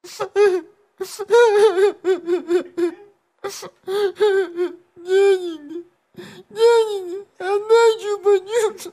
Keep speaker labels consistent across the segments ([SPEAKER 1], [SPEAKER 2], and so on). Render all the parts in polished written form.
[SPEAKER 1] Дяденька, дяденька, отдай чупа-чупс.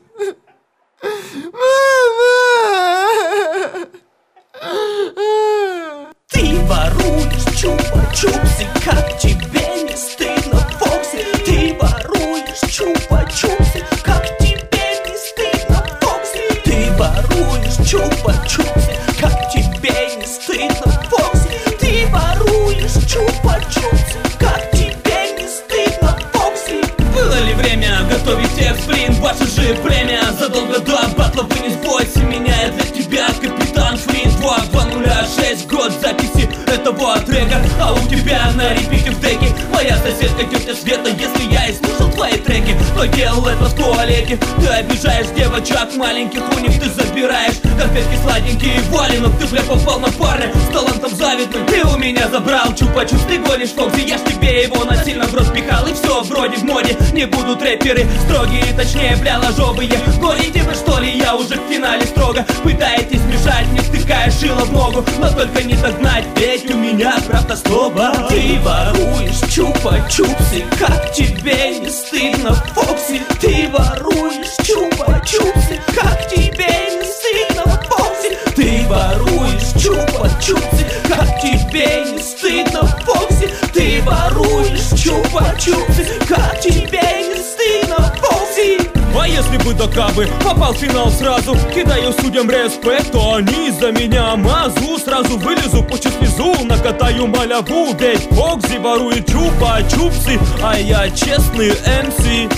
[SPEAKER 2] Ты воруешь чупа-чупсы, как тебе не стыдно, Фокси? Ты воруешь чупа-чупсы, как тебе не стыдно, Фокси? Ты воруешь чупа-чупсы, как тебе не стыдно, Фокси? Ты воруешь чупа-чупсы, как тебе не стыдно, Фокси? Было ли время готовить текст, блин, ваше же время? Задолго до батла вынес бойся меня, я для тебя капитан Флинт. 206 год записи этого трека, а у тебя на репите в деке моя соседка тетя Света. Если я и слушал твои треки, то делал это в туалете. Ты обижаешь девочек маленьких, у них ты забираешь конфетки сладенькие, валенок. Ты, бля, попал на парня с талантом завидным. Ты у меня забрал чупа-чупс, ты гонишь, Фокси. Я ж тебе его насильно в рот пихал, и все вроде в моде. Не будут рэперы строгие, точнее, бля, ложовые. Гоните вы, что ли, я уже в финале строго. Пытаетесь мешать, не втыкая шило в ногу, но только не догнать, ведь у меня правда слово. Ты воруешь чупа-чупсы, как тебе не стыдно, Фокси? Ты воруешь чупа-чупсы, как тебе не стыдно, Фокси? Ты воруешь чупа-чупсы, как тебе не стыдно, Фокси? Ты воруешь чупа-чупсы, как тебе не стыдно, Фокси?
[SPEAKER 3] А если бы до Кабы попал в финал сразу, кидаю судьям респект, то они из-за меня мазу. Сразу вылезу, пучу слезу, накатаю маляву. Ведь Фокси ворует чупа-чупсы, а я честный МС.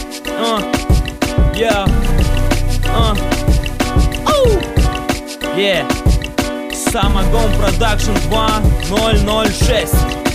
[SPEAKER 3] Самогон Продакшн 2006.